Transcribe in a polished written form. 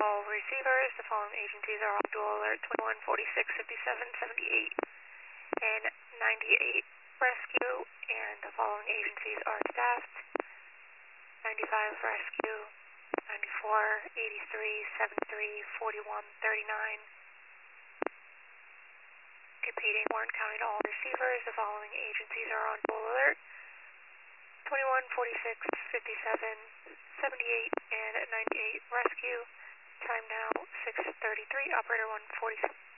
all receivers. The following agencies are on dual alert: 21, 46, 57, 78, and 98 rescue. And the following agencies are staffed: 95 rescue, 94, 83, 73, 41, 39. Repeating, Warren County to all receivers. The following agencies are on dual alert: 21, 46, 57, 78, and 98 rescue. Time now 6:33. Operator 146.